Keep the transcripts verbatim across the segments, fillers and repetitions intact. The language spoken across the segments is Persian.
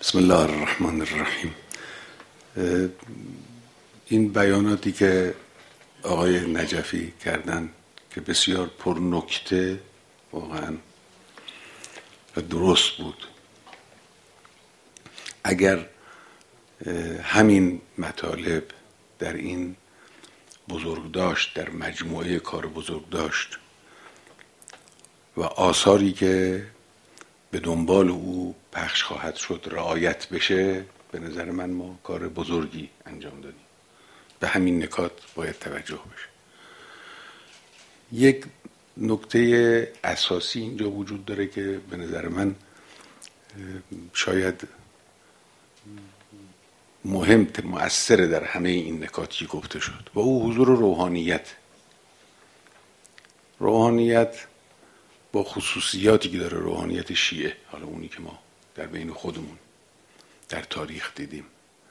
بسم الله الرحمن الرحیم. این بیاناتی که آقای نجفی کردن که بسیار پر نکته واقعا و درست بود. اگر همین مطالب در این بزرگداشت، در مجموعه کار بزرگداشت و آثاری که به دنبال او پخش خواهد شد رعایت بشه، به نظر من ما کار بزرگی انجام دادیم. به همین نکات باید توجه بشه. یک نکته اساسی اینجا وجود داره که به نظر من شاید مهم مؤثره در همه این نکاتی گفته شد و او حضور روحانیت. روحانیت با خصوصیاتی که داره روحانیت شیعه، حالا اونی که ما در بین خودمون در تاریخ دیدیم،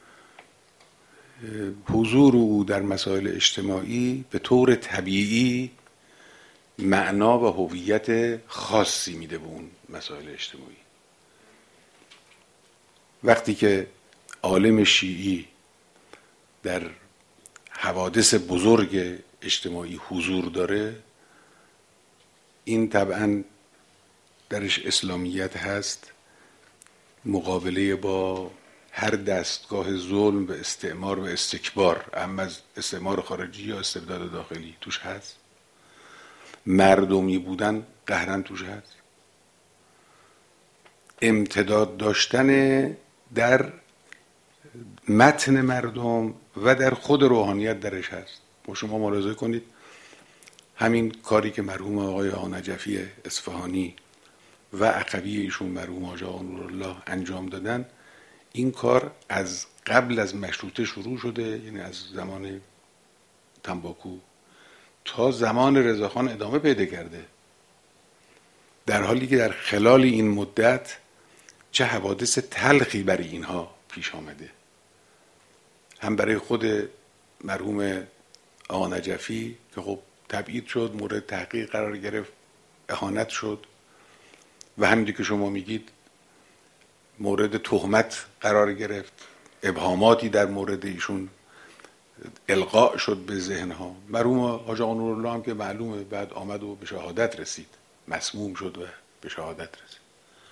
حضور او در مسائل اجتماعی به طور طبیعی معنا و هویت خاصی میده به اون مسائل اجتماعی. وقتی که عالم شیعی در حوادث بزرگ اجتماعی حضور داره، این طبعا درش اسلامیت هست، مقابله با هر دستگاه ظلم و استعمار و استکبار، اما از استعمار خارجی یا استبداد داخلی توش هست، مردمی بودن قهرن توش هست، امتداد داشتن در متن مردم و در خود روحانیت درش هست. با شما ملاحظه کنید همین کاری که مرحوم آقای آقا نجفی اصفهانی و عقبی ایشون مرحوم حاج آقا نورالله انجام دادن، این کار از قبل از مشروطه شروع شده، یعنی از زمان تنباکو تا زمان رضاخان ادامه پیدا کرده، در حالی که در خلال این مدت چه حوادث تلخی برای اینها پیش آمده، هم برای خود مرحوم آقا نجفی که خب تبعید شد، مورد تحقیق قرار گرفت، اهانت شد، و همینجوری که شما میگید مورد تهمت قرار گرفت، ابهاماتی در مورد ایشون القاء شد به ذهنها. مرحوم حاج آقا نورالله هم که معلومه بعد آمد و به شهادت رسید، مسموم شد و به شهادت رسید،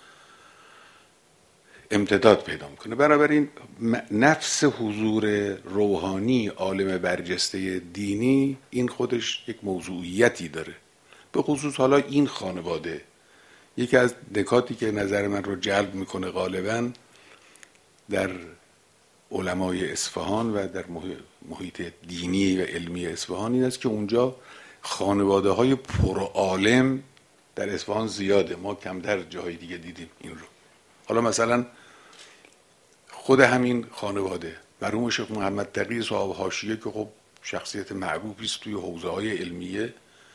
امتداد پیدا میکنه. بنابراین نفس حضور روحانی عالم برجسته دینی این خودش یک موضوعیتی داره. به خصوص حالا این خانواده، یکی از نکاتی که نظر من رو جلب میکنه غالبا در علمای اصفهان و در محیط دینی و علمی اصفهان این است که اونجا خانواده های پرعالم در اصفهان زیاده. ما کمتر جاهای دیگه دیدیم این رو. حالا مثلا خود همین خانواده مرحوم شیخ محمد تقی صاحب حاشیه که خب شخصیت معروفی است توی حوزه های علمیه،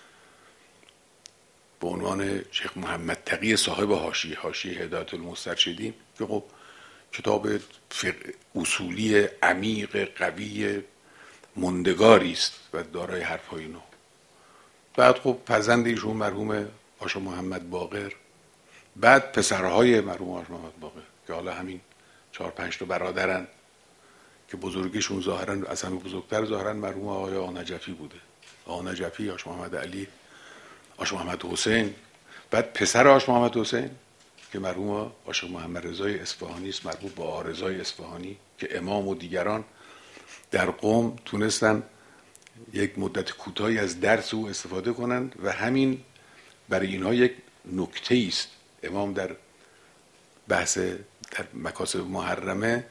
به عنوان شیخ محمد تقی صاحب حاشیه، حاشیه هدایت المسترشدین، که خب کتاب اصولی عمیق قوی مندگاری است و دارای حرفهای نو. بعد خب فرزند ایشون مرحوم آقا محمد باقر، بعد پسرهای مرحوم آقا محمد باقر که حالا همین چهار پنج تا برادرن که بزرگیشون ظاهرا از همه بزرگتر ظاهرا مرحوم آقای آقا نجفی بوده، آقا نجفی، آقا محمد علی، آقا محمد حسین، بعد پسر آقا محمد حسین که مرحوم آقا محمد رضای اصفهانی است، مربوط به آقا رضای اصفهانی که امام و دیگران در قم تونستن یک مدت کوتاهی از درس او استفاده کنند و همین برای اینها یک نکته است. امام در بحث در مکاسب محرمه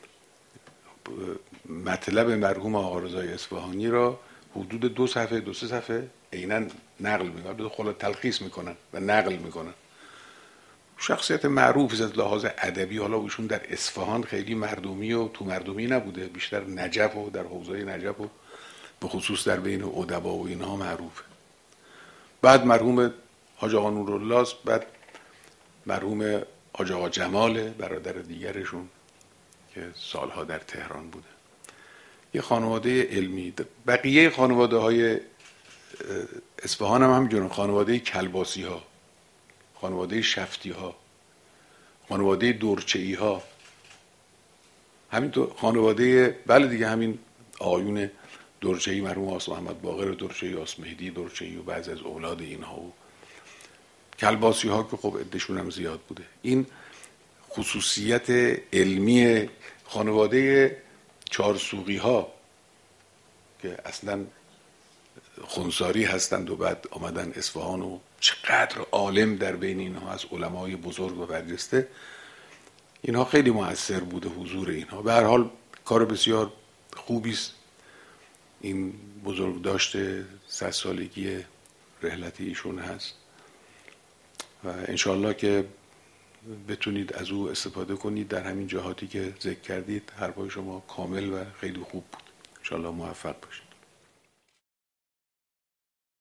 مطلب مرحوم آقا رضای اصفهانی را حدود دو صفحه دو سه صفحه عیناً نقل میکنن، به خلا تلخیص میکنن و نقل میکنن. شخصیت معروفی از لحاظ ادبی، حالا ایشون در اصفهان خیلی مردمی و تو مردمی نبوده، بیشتر نجف و در حوزه نجف و به خصوص در بین ادبا و اینها معروفه. بعد مرحوم حاج آقا نورالله است، بعد مرحوم حاج آقا جمال برادر دیگرشون که سالها در تهران بوده. یه خانواده علمی. بقیه خانواده های اصفهان هم همینجوره، خانواده کلباسی ها، خانواده شفتی ها، خانواده دورچه‌ای ها، همین تو خانواده بله دیگه، همین آقایون درچه‌ای، مرحوم آس محمد باقر درچه‌ای، آس مهدی درچه‌ای و بعضی از اولاد اینها و کلباسی ها که خب عده‌شون هم زیاد بوده. این خصوصیت علمی خانواده چارسوقی ها که اصلا خنثاری هستند و بعد آمدن اصفهان و چقدر عالم در بین اینها از علمای بزرگ و برجسته، اینها خیلی مؤثر بوده حضور اینها. به هر حال کار بسیار خوبی است این بزرگ داشته صد سالگی رحلت ایشون هست و انشالله که بتونید از او استفاده کنید در همین جهاتی که ذکر کردید. حرفای شما کامل و خیلی خوب بود. انشالله موفق باشید.